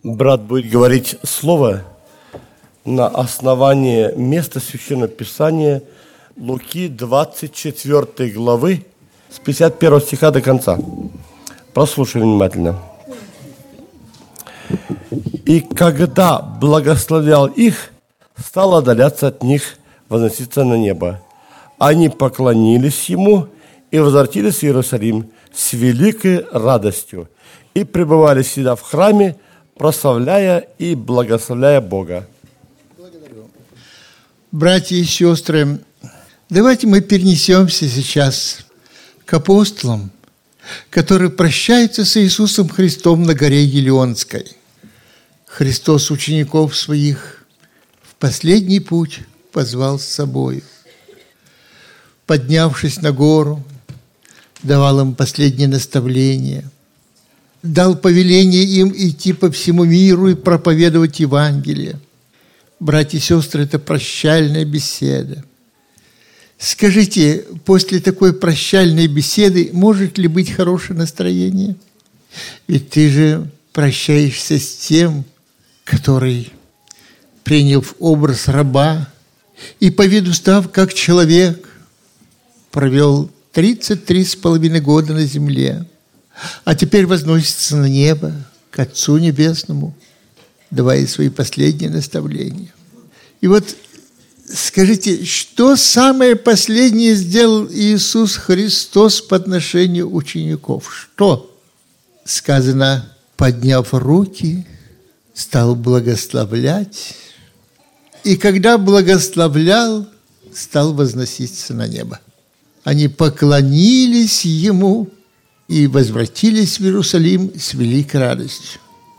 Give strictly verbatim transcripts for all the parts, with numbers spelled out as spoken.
Брат будет говорить слово на основании места Священного Писания Луки двадцать четвёртой главы с пятьдесят первого стиха до конца. Прослушай внимательно. «И когда благословлял их, стал отдаляться от них, возноситься на небо. Они поклонились ему и возвратились в Иерусалим с великой радостью и пребывали всегда в храме, прославляя и благословляя Бога». Благодарю. Братья и сестры, давайте мы перенесемся сейчас к апостолам, которые прощаются с Иисусом Христом на горе Елеонской. Христос учеников своих в последний путь позвал с собой. Поднявшись на гору, давал им последнее наставление, дал повеление им идти по всему миру и проповедовать Евангелие. Братья и сестры, это прощальная беседа. Скажите, после такой прощальной беседы может ли быть хорошее настроение? Ведь ты же прощаешься с тем, который, приняв образ раба и по виду став как человек, провел тридцать три с половиной года на земле, а теперь возносится на небо к Отцу Небесному, давая свои последние наставления. И вот скажите, что самое последнее сделал Иисус Христос по отношению учеников? Что? Сказано, подняв руки, стал благословлять, и когда благословлял, стал возноситься на небо. Они поклонились Ему и возвратились в Иерусалим с великой радостью.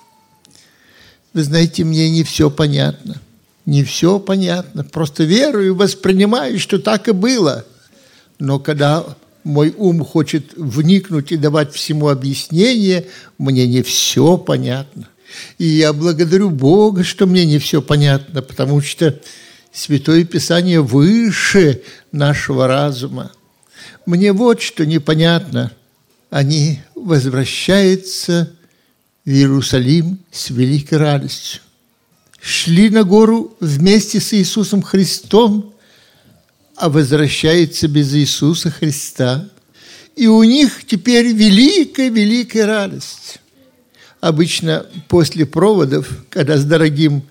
Вы знаете, мне не все понятно. Не все понятно. Просто верую, воспринимаю, что так и было. Но когда мой ум хочет вникнуть и давать всему объяснение, мне не все понятно. И я благодарю Бога, что мне не все понятно, потому что Святое Писание выше нашего разума. Мне вот что непонятно. Они возвращаются в Иерусалим с великой радостью. Шли на гору вместе с Иисусом Христом, а возвращаются без Иисуса Христа. И у них теперь великая-великая радость. Обычно после проводов, когда с дорогим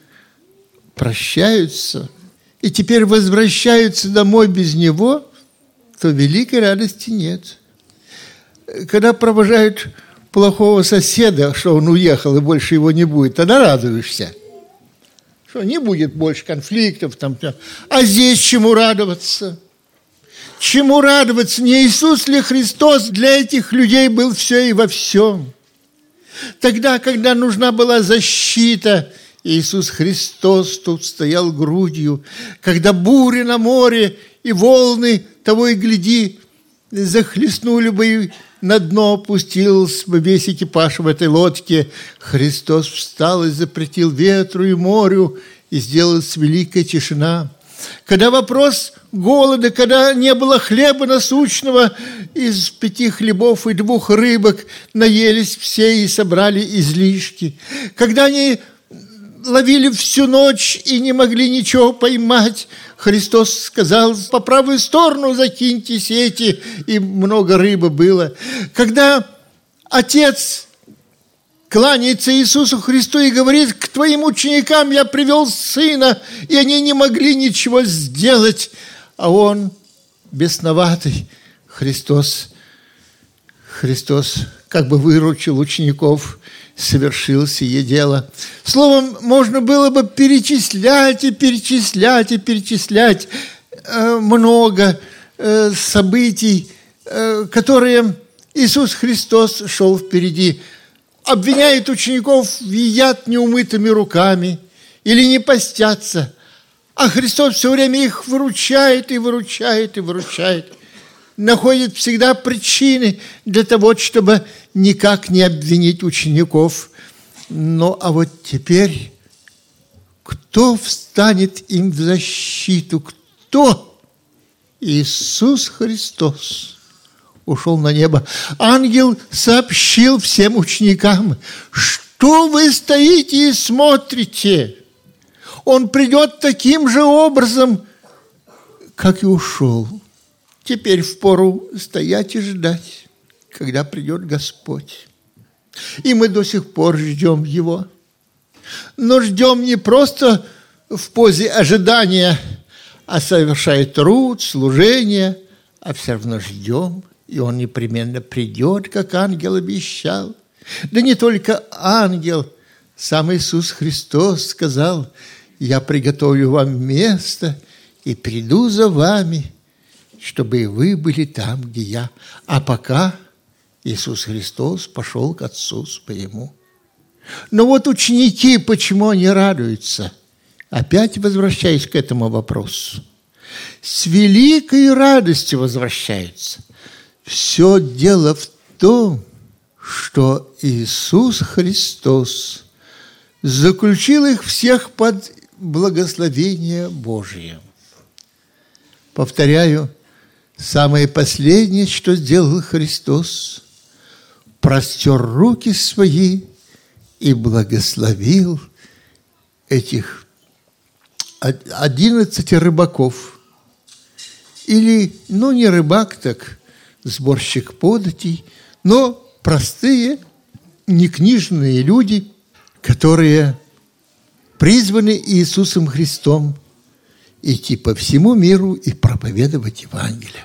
прощаются, и теперь возвращаются домой без него, то великой радости нет. Когда провожают плохого соседа, что он уехал и больше его не будет, тогда радуешься. Что не будет больше конфликтов. Там, а здесь чему радоваться? Чему радоваться? Не Иисус ли Христос для этих людей был все и во всем? Тогда, когда нужна была защита, Иисус Христос тут стоял грудью. Когда бури на море и волны, того и гляди, захлестнули бы и на дно опустился бы весь экипаж в этой лодке. Христос встал и запретил ветру и морю, и сделалась великая тишина. Когда вопрос голода, когда не было хлеба насущного, из пяти хлебов и двух рыбок наелись все и собрали излишки. Когда они ловили всю ночь и не могли ничего поймать, Христос сказал: по правую сторону закиньте сети, и много рыбы было. Когда Отец кланяется Иисусу Христу и говорит: к твоим ученикам я привел сына, и они не могли ничего сделать, а он бесноватый. Христос, Христос как бы выручил учеников, совершил сие дело. Словом, можно было бы перечислять и перечислять и перечислять э, много э, событий, э, которые Иисус Христос шел впереди. Обвиняет учеников, едят неумытыми руками или не постятся, а Христос все время их выручает и выручает и выручает. Находит всегда причины для того, чтобы никак не обвинить учеников. Ну, а вот теперь кто встанет им в защиту? Кто? Иисус Христос ушел на небо. Ангел сообщил всем ученикам, что Что вы стоите и смотрите? Он придет таким же образом, как и ушел. Теперь впору стоять и ждать, когда придет Господь. И мы до сих пор ждем Его. Но ждем не просто в позе ожидания, а совершая труд, служение, а все равно ждем, и Он непременно придет, как ангел обещал. Да не только ангел, сам Иисус Христос сказал: «Я приготовлю вам место и приду за вами, чтобы и вы были там, где я». А пока Иисус Христос пошел к Отцу Своему. Но вот ученики, почему они радуются? Опять возвращаясь к этому вопросу. С великой радостью возвращаются. Все дело в том, что Иисус Христос заключил их всех под благословение Божие. Повторяю, самое последнее, что сделал Христос, простер руки свои и благословил этих одиннадцати рыбаков. Или, ну, не рыбак, так сборщик податей, но простые, некнижные люди, которые призваны Иисусом Христом идти по всему миру и проповедовать Евангелие.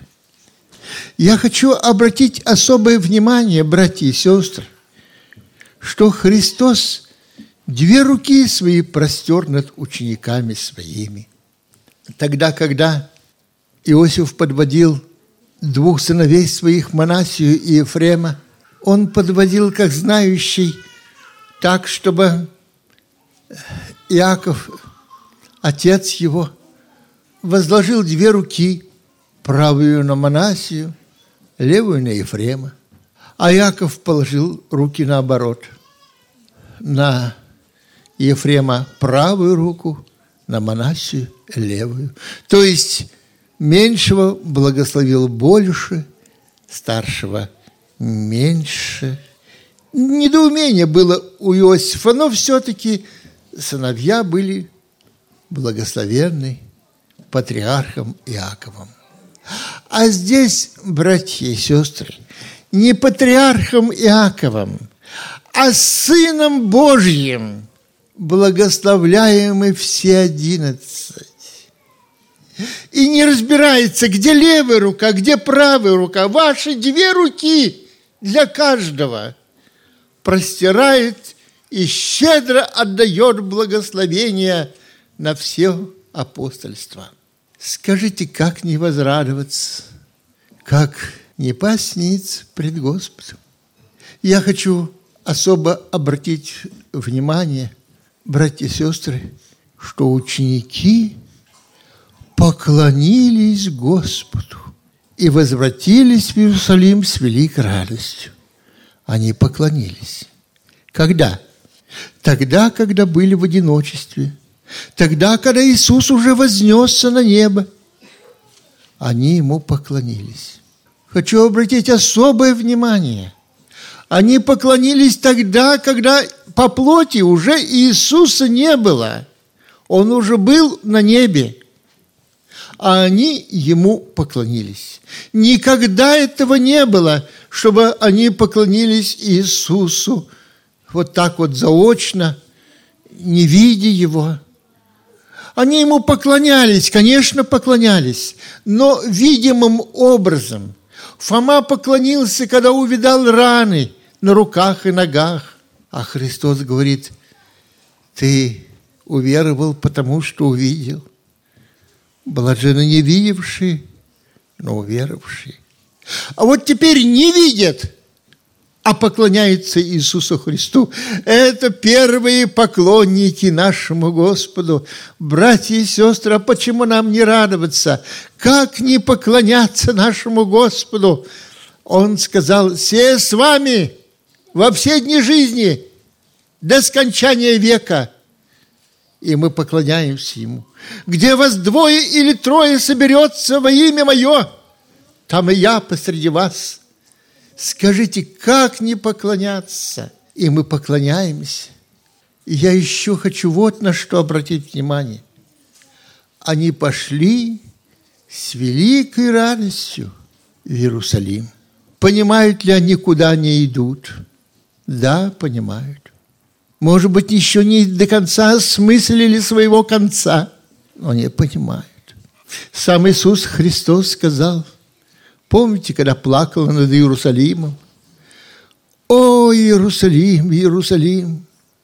Я хочу обратить особое внимание, братья и сестры, что Христос две руки свои простер над учениками своими. Тогда, когда Иосиф подводил двух сыновей своих, Манасию и Ефрема, он подводил, как знающий, так, чтобы Иаков, отец его, возложил две руки, правую на Манасию, левую на Ефрема. А Иаков положил руки наоборот. На Ефрема правую руку, на Манасию левую. То есть меньшего благословил больше, старшего меньше. Недоумение было у Иосифа, но все-таки сыновья были благословенны патриархом Иаковом. А здесь, братья и сестры, не патриархом Иаковом, а Сыном Божьим благословляемы все одиннадцать. И не разбирается, где левая рука, где правая рука. Ваши две руки для каждого простирает и щедро отдает благословение на все апостольство. Скажите, как не возрадоваться, как не пасть ниц пред Господом? Я хочу особо обратить внимание, братья и сестры, что ученики поклонились Господу и возвратились в Иерусалим с великой радостью. Они поклонились. Когда? Тогда, когда были в одиночестве. Тогда, когда Иисус уже вознесся на небо. Они Ему поклонились. Хочу обратить особое внимание. Они поклонились тогда, когда по плоти уже Иисуса не было. Он уже был на небе. А они Ему поклонились. Никогда этого не было, чтобы они поклонились Иисусу вот так вот заочно, не видя Его. Они Ему поклонялись, конечно, поклонялись, но видимым образом. Фома поклонился, когда увидал раны на руках и ногах. А Христос говорит: ты уверовал, потому что увидел. Блаженны не видевшие, но уверовавшие. А вот теперь не видят, а поклоняются Иисусу Христу. Это первые поклонники нашему Господу. Братья и сестры, а почему нам не радоваться? Как не поклоняться нашему Господу? Он сказал: «Се с вами во все дни жизни, до скончания века». И мы поклоняемся Ему. Где вас двое или трое соберется во имя Мое, там и я посреди вас. Скажите, как не поклоняться? и мы поклоняемся. И я еще хочу вот на что обратить внимание. Они пошли с великой радостью в Иерусалим. Понимают ли они, куда они идут? Да, понимают. Может быть, еще не до конца осмыслили своего конца, но они понимают. Сам Иисус Христос сказал, помните, когда плакал над Иерусалимом? «О, Иерусалим, Иерусалим,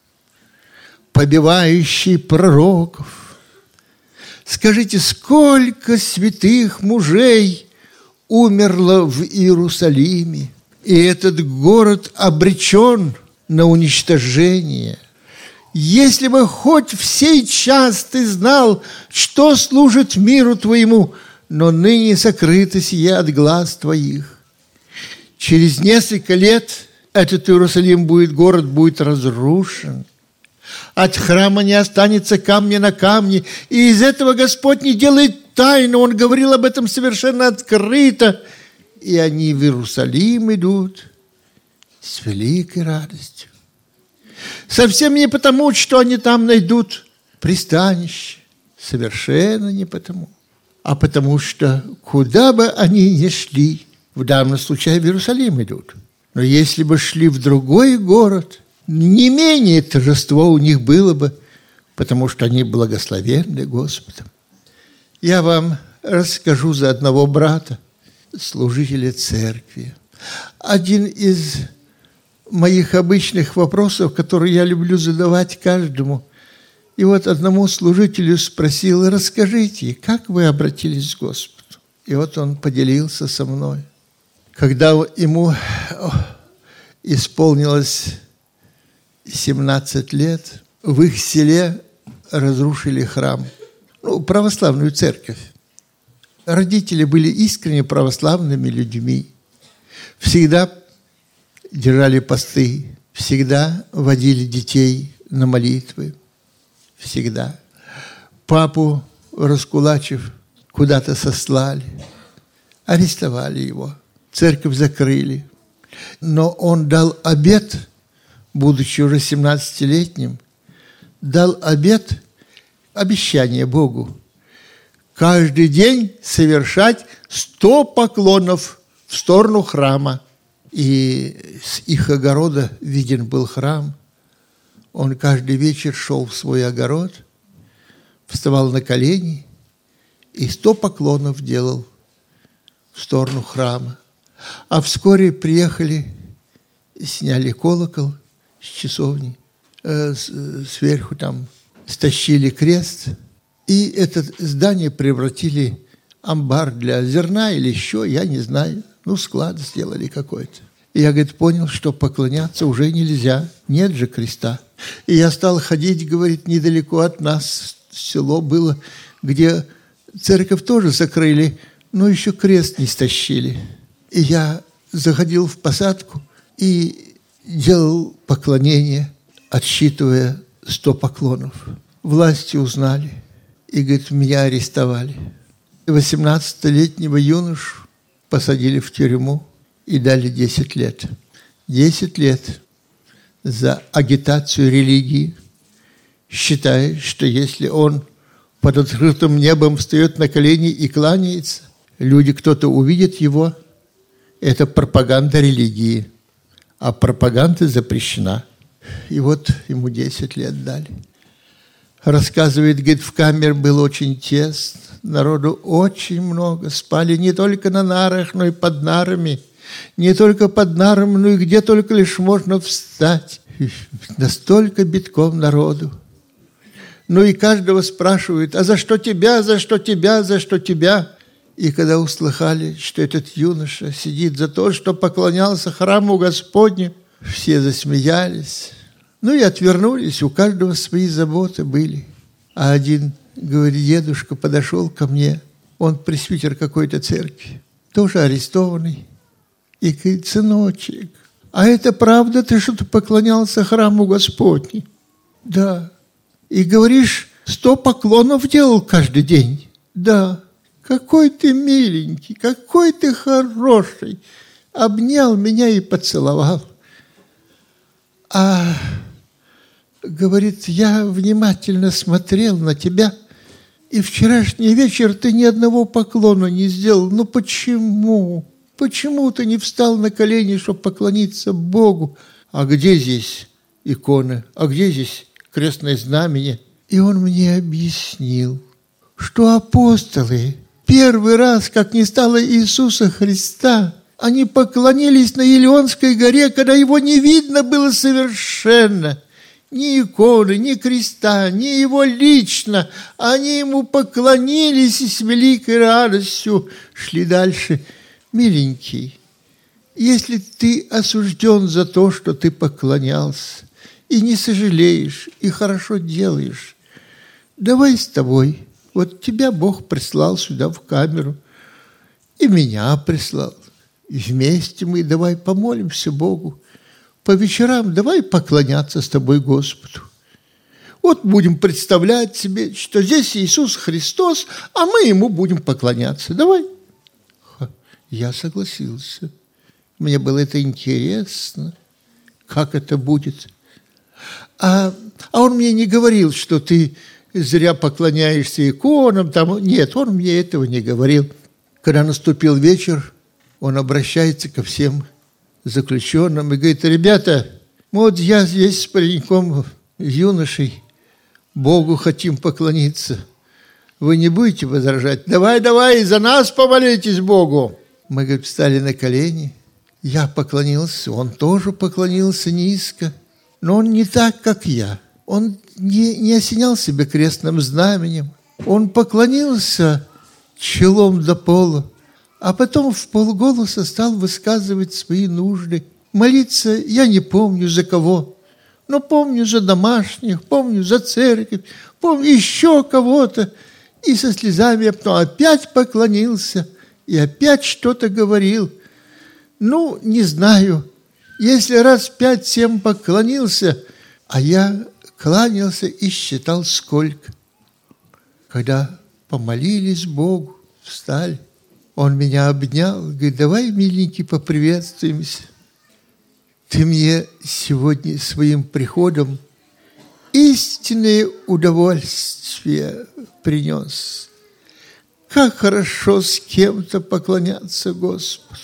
побивающий пророков! Скажите, сколько святых мужей умерло в Иерусалиме, и этот город обречен на уничтожение. Если бы хоть в сей час ты знал, что служит миру твоему, но ныне сокрыто сие от глаз твоих. Через несколько лет этот Иерусалим будет, город будет разрушен. От храма не останется камня на камне, и из этого Господь не делает тайну. Он говорил об этом совершенно открыто. И они в Иерусалим идут с великой радостью. Совсем не потому, что они там найдут пристанище. Совершенно не потому. А потому что куда бы они ни шли, в данном случае в Иерусалим идут. Но если бы шли в другой город, не менее торжество у них было бы, потому что они благословенны Господом. Я вам расскажу за одного брата, служителя церкви. Один из моих обычных вопросов, которые я люблю задавать каждому. И вот одному служителю спросил: расскажите, как вы обратились к Господу? И вот он поделился со мной. Когда ему исполнилось семнадцать лет, в их селе разрушили храм, ну, православную церковь. Родители были искренне православными людьми, всегда держали посты, всегда водили детей на молитвы, всегда. Папу, раскулачив, куда-то сослали, арестовали его, церковь закрыли. Но он дал обет, будучи уже семнадцатилетним, дал обет, обещание Богу, каждый день совершать сто поклонов в сторону храма. И с их огорода виден был храм. Он каждый вечер шел в свой огород, вставал на колени и сто поклонов делал в сторону храма. А вскоре приехали, сняли колокол с часовни, э, сверху там стащили крест, и это здание превратили в амбар для зерна или еще, я не знаю, ну, склад сделали какой-то. И я, говорит, понял, что поклоняться уже нельзя, нет же креста. И я стал ходить, говорит, недалеко от нас село было, где церковь тоже закрыли, но еще крест не стащили. И я заходил в посадку и делал поклонение, отсчитывая сто поклонов. Власти узнали и, говорит, меня арестовали. восемнадцатилетнего юношу посадили в тюрьму и дали десять лет. десять лет за агитацию религии, считая, что если он под открытым небом встает на колени и кланяется, люди, кто-то увидит его, это пропаганда религии, а пропаганда запрещена. И вот ему десять лет дали. Рассказывает, говорит, в камере было очень тесно, народу очень много, спали не только на нарах, но и под нарами, не только под нарами, но и где только лишь можно встать. И настолько битком народу. Ну и каждого спрашивают: а за что тебя, за что тебя, за что тебя? И когда услыхали, что этот юноша сидит за то, что поклонялся храму Господню, все засмеялись. Ну и отвернулись, у каждого свои заботы были. А один, говорит, дедушка подошел ко мне, он пресвитер какой-то церкви, тоже арестованный. И говорит: сыночек, а это правда, ты что-то поклонялся храму Господню? Да. И говоришь, сто поклонов делал каждый день? Да. Какой ты миленький, какой ты хороший. Обнял меня и поцеловал. А говорит, я внимательно смотрел на тебя, и вчерашний вечер ты ни одного поклона не сделал. Ну почему? Почему ты не встал на колени, чтобы поклониться Богу? А где здесь иконы? А где здесь крестное знамение? И он мне объяснил, что апостолы первый раз, как не стало Иисуса Христа, они поклонились на Елеонской горе, когда его не видно было совершенно. Ни иконы, ни креста, ни его лично. Они ему поклонились и с великой радостью шли дальше. Миленький, если ты осужден за то, что ты поклонялся, и не сожалеешь, и хорошо делаешь, давай с тобой. Вот тебя Бог прислал сюда в камеру, и меня прислал. И вместе мы давай помолимся Богу. По вечерам давай поклоняться с тобой Господу. Вот будем представлять себе, что здесь Иисус Христос, а мы Ему будем поклоняться. Давай. Я согласился. Мне было это интересно, как это будет. А, а он мне не говорил, что ты зря поклоняешься иконам. Там. Нет, он мне этого не говорил. Когда наступил вечер, он обращается ко всем заключенным и говорит: ребята, вот я здесь с пареньком, юношей, Богу хотим поклониться. Вы не будете возражать? Давай, давай, за нас помолитесь Богу. Мы, говорит, встали на колени. Я поклонился, он тоже поклонился низко. Но он не так, как я. Он не, не осенял себя крестным знаменем. Он поклонился челом до пола, а потом в полголоса стал высказывать свои нужды. Молиться я не помню за кого, но помню за домашних, помню за церковь, помню еще кого-то. И со слезами я потом опять поклонился и опять что-то говорил. Ну, не знаю, если раз пять-семь поклонился, а я кланялся и считал сколько. Когда помолились Богу, встали, он меня обнял, говорит: давай, миленький, поприветствуемся. Ты мне сегодня своим приходом истинное удовольствие принес. Как хорошо с кем-то поклоняться Господу.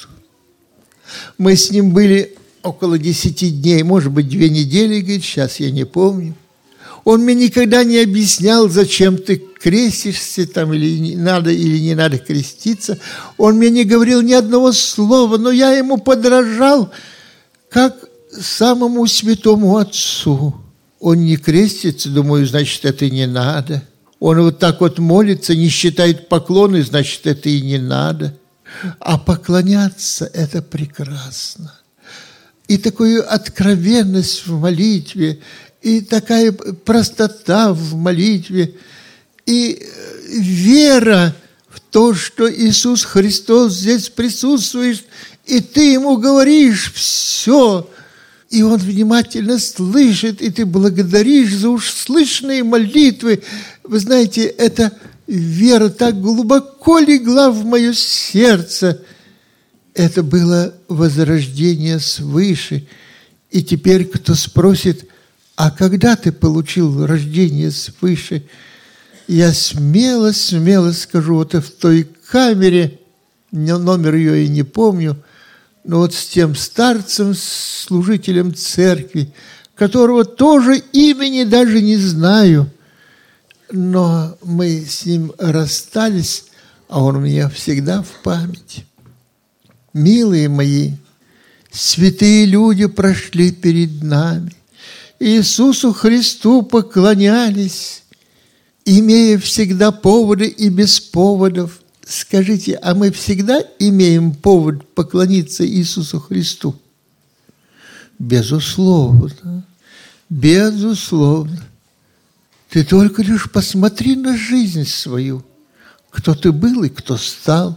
Мы с ним были около десяти дней, может быть, две недели, говорит, сейчас я не помню. Он мне никогда не объяснял, зачем ты крестишься, там, или не надо, или не надо креститься. Он мне не говорил ни одного слова, но я ему подражал, как самому святому отцу. Он не крестится, думаю, значит, это не надо. Он вот так вот молится, не считает поклоны, значит, это и не надо. А поклоняться – это прекрасно. И такую откровенность в молитве, и такая простота в молитве, и вера в то, что Иисус Христос здесь присутствует, и ты Ему говоришь все, и Он внимательно слышит, и ты благодаришь за уж слышанные молитвы. Вы знаете, эта вера так глубоко легла в мое сердце. Это было возрождение свыше. И теперь кто спросит: а когда ты получил рождение свыше? Я смело, смело скажу, вот в той камере, номер ее я не помню, но вот с тем старцем, служителем церкви, которого тоже имени даже не знаю, но мы с ним расстались, а он у меня всегда в памяти. Милые мои, святые люди прошли перед нами, Иисусу Христу поклонялись, имея всегда поводы и без поводов. Скажите, а мы всегда имеем повод поклониться Иисусу Христу? Безусловно, безусловно. Ты только лишь посмотри на жизнь свою, кто ты был и кто стал.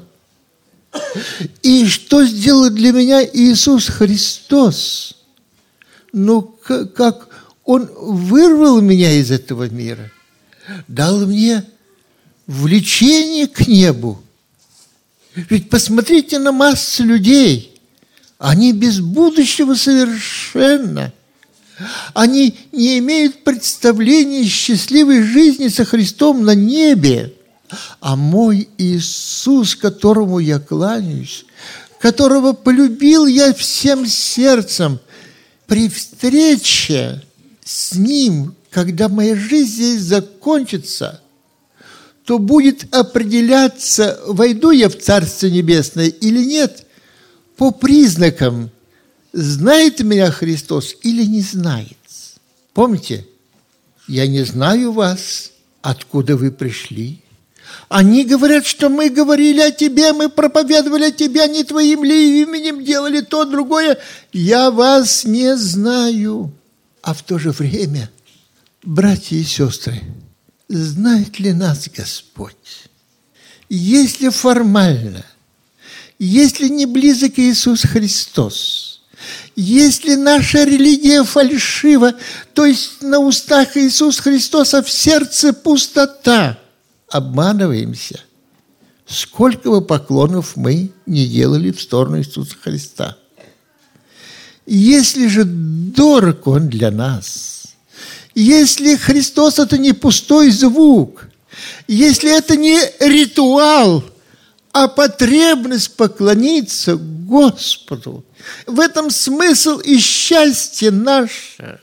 И что сделал для меня Иисус Христос? Ну, как Он вырвал меня из этого мира, дал мне влечение к небу. Ведь посмотрите на массу людей, они без будущего совершенно. Они не имеют представления счастливой жизни со Христом на небе. А мой Иисус, которому я кланяюсь, которого полюбил я всем сердцем, при встрече с Ним, когда моя жизнь здесь закончится, то будет определяться, войду я в Царство Небесное или нет, по признакам, знает меня Христос или не знает. Помните, я не знаю вас, откуда вы пришли. Они говорят, что мы говорили о тебе, мы проповедовали о тебе, не твоим ли именем делали то, другое. Я вас не знаю. А в то же время, братья и сестры, знает ли нас Господь? Если формально, если не близок Иисус Христос, если наша религия фальшива, то есть на устах Иисус Христос, а в сердце пустота, обманываемся. Сколько бы поклонов мы не делали в сторону Иисуса Христа. Если же дорог Он для нас, если Христос – это не пустой звук, если это не ритуал, а потребность поклониться Господу, в этом смысл и счастье наше,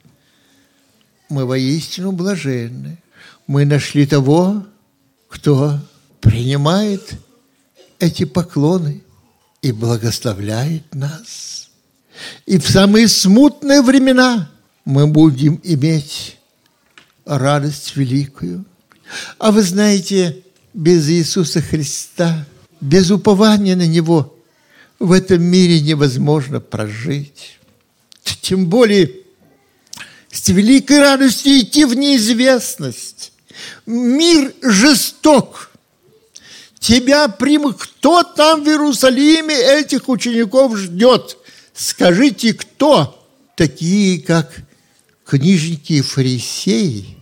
мы воистину блаженны. Мы нашли того, кто принимает эти поклоны и благословляет нас. И в самые смутные времена мы будем иметь радость великую. А вы знаете, без Иисуса Христа, без упования на Него в этом мире невозможно прожить. Тем более с великой радостью идти в неизвестность. Мир жесток. Тебя примут. Кто там в Иерусалиме этих учеников ждет? Скажите, кто? Такие, как книжники и фарисеи,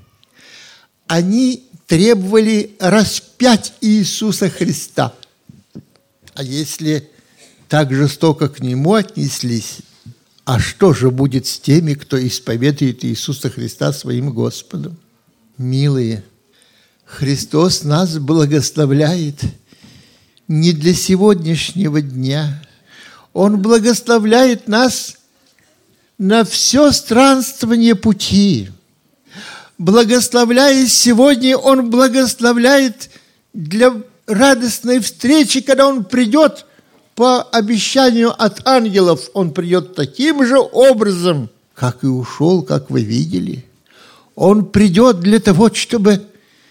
они требовали распять Иисуса Христа. А если так жестоко к Нему отнеслись, а что же будет с теми, кто исповедует Иисуса Христа своим Господом? Милые, Христос нас благословляет не для сегодняшнего дня. Он благословляет нас на все странствование пути. Благословляя сегодня, Он благословляет для радостной встречи, когда Он придет по обещанию от ангелов. Он придет таким же образом, как и ушел, как вы видели. Он придет для того, чтобы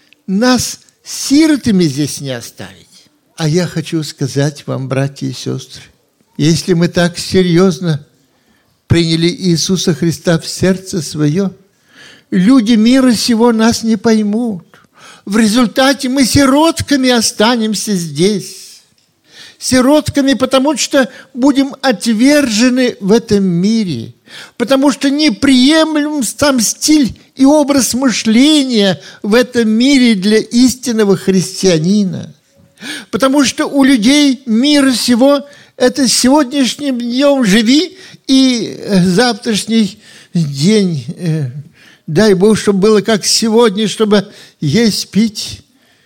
нас сиротами здесь не оставить. А я хочу сказать вам, братья и сестры, если мы так серьезно приняли Иисуса Христа в сердце свое, люди мира сего нас не поймут. В результате мы сиротками останемся здесь. Сиротками, потому что будем отвержены в этом мире, потому что не приемлем сам стиль и образ мышления в этом мире для истинного христианина. Потому что у людей мира сего это сегодняшним днем живи, и завтрашний день, дай Бог, чтобы было как сегодня, чтобы есть, пить,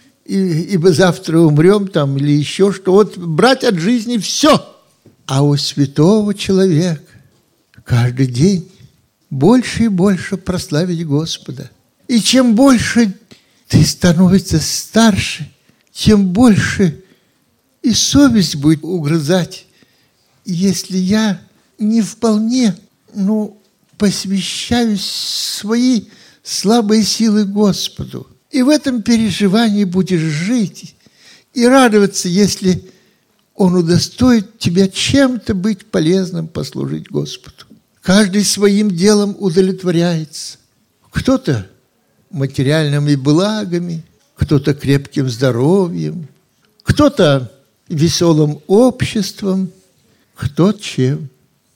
ибо завтра умрем там или еще что. Вот брать от жизни все. А у святого человека каждый день больше и больше прославить Господа. И чем больше ты становишься старше, тем больше и совесть будет угрызать, если я не вполне, ну, посвящаю свои слабые силы Господу. И в этом переживании будешь жить и радоваться, если Он удостоит тебя чем-то быть полезным, послужить Господу. Каждый своим делом удовлетворяется. Кто-то материальными благами, кто-то крепким здоровьем, кто-то веселым обществом, кто чем.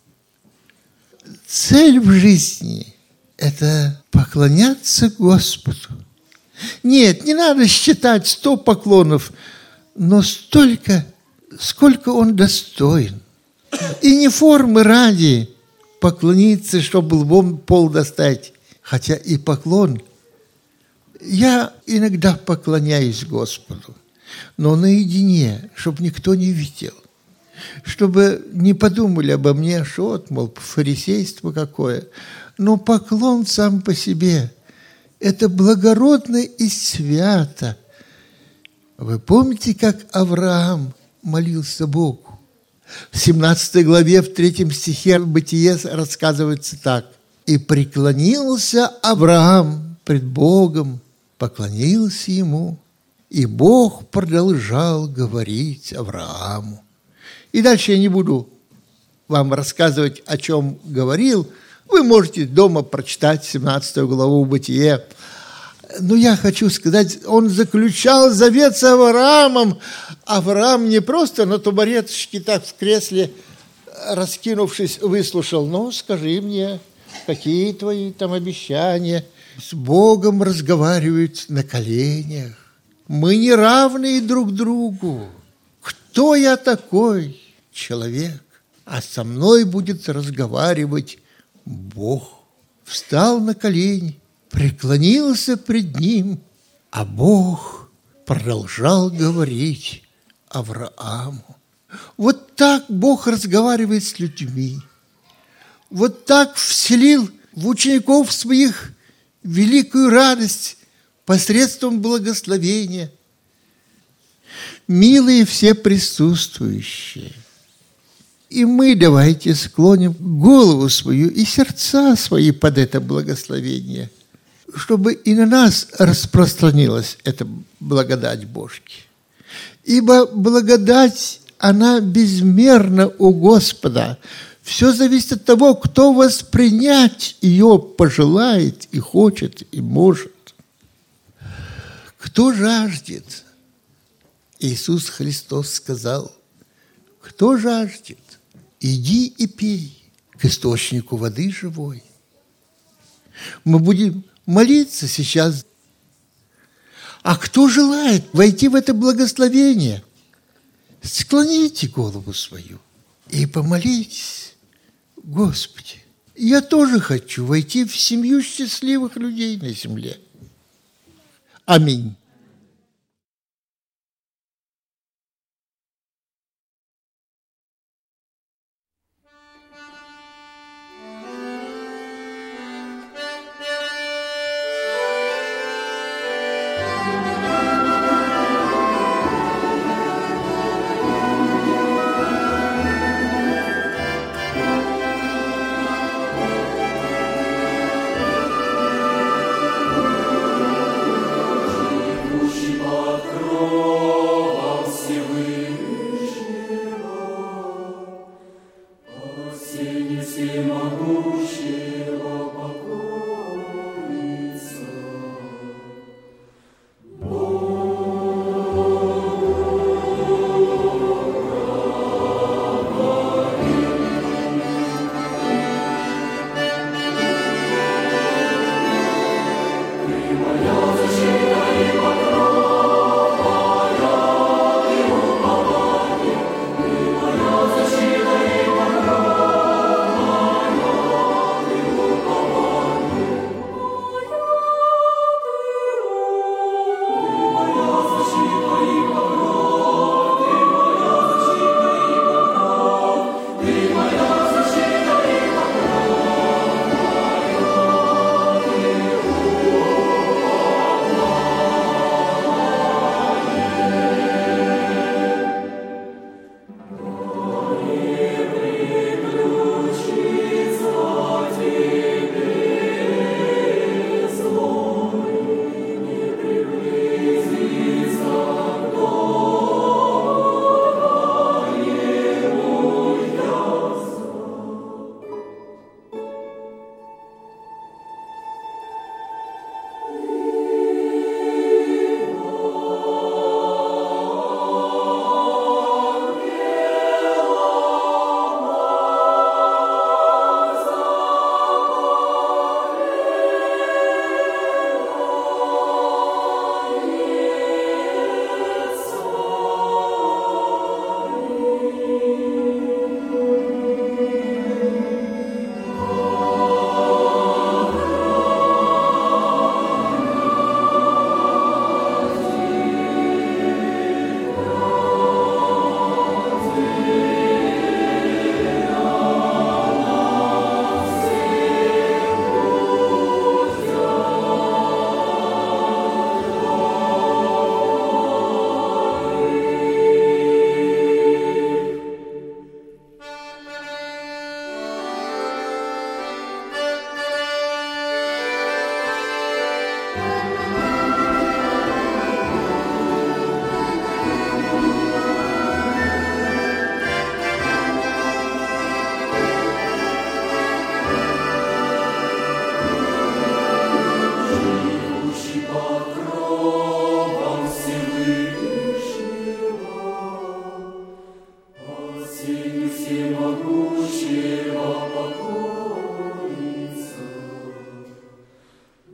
Цель в жизни – это поклоняться Господу. Нет, не надо считать сто поклонов, но столько, сколько Он достоин. И не формы ради поклониться, чтобы лбом пол достать. Хотя и поклон. Я иногда поклоняюсь Господу, но наедине, чтобы никто не видел. Чтобы не подумали обо мне, что вот, мол, фарисейство какое. Но поклон сам по себе – это благородно и свято. Вы помните, как Авраам молился Богу? В семнадцатой главе, в третьем стихе Бытие рассказывается так. «И преклонился Авраам пред Богом, поклонился ему, и Бог продолжал говорить Аврааму». И дальше я не буду вам рассказывать, о чем говорил. Вы можете дома прочитать семнадцатую главу Бытие. Но я хочу сказать, он заключал завет с Авраамом. Авраам не просто на табуреточке так в кресле, раскинувшись, выслушал. Ну, скажи мне, какие твои там обещания? С Богом разговаривают на коленях. Мы не равны друг другу. Кто я такой человек? А со мной будет разговаривать Бог. Встал на колени, преклонился пред ним, а Бог продолжал говорить Аврааму. Вот так Бог разговаривает с людьми. Вот так вселил в учеников своих великую радость посредством благословения. Милые все присутствующие, и мы давайте склоним голову свою и сердца свои под это благословение, чтобы и на нас распространилась эта благодать Божья. Ибо благодать, она безмерна у Господа. Все зависит от того, кто воспринять ее пожелает и хочет, и может. Кто жаждет? Иисус Христос сказал, кто жаждет, иди и пей к источнику воды живой. Мы будем молиться сейчас. А кто желает войти в это благословение, склоните голову свою и помолитесь. Господи, я тоже хочу войти в семью счастливых людей на земле. Аминь.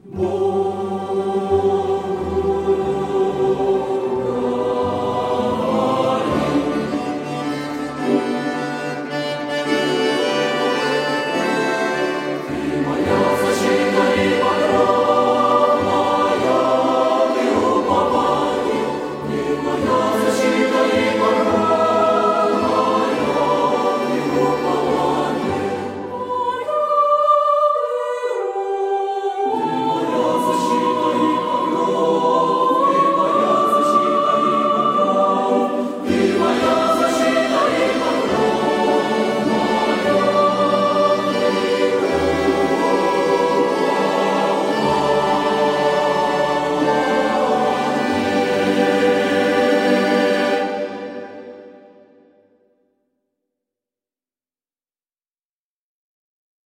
Бог.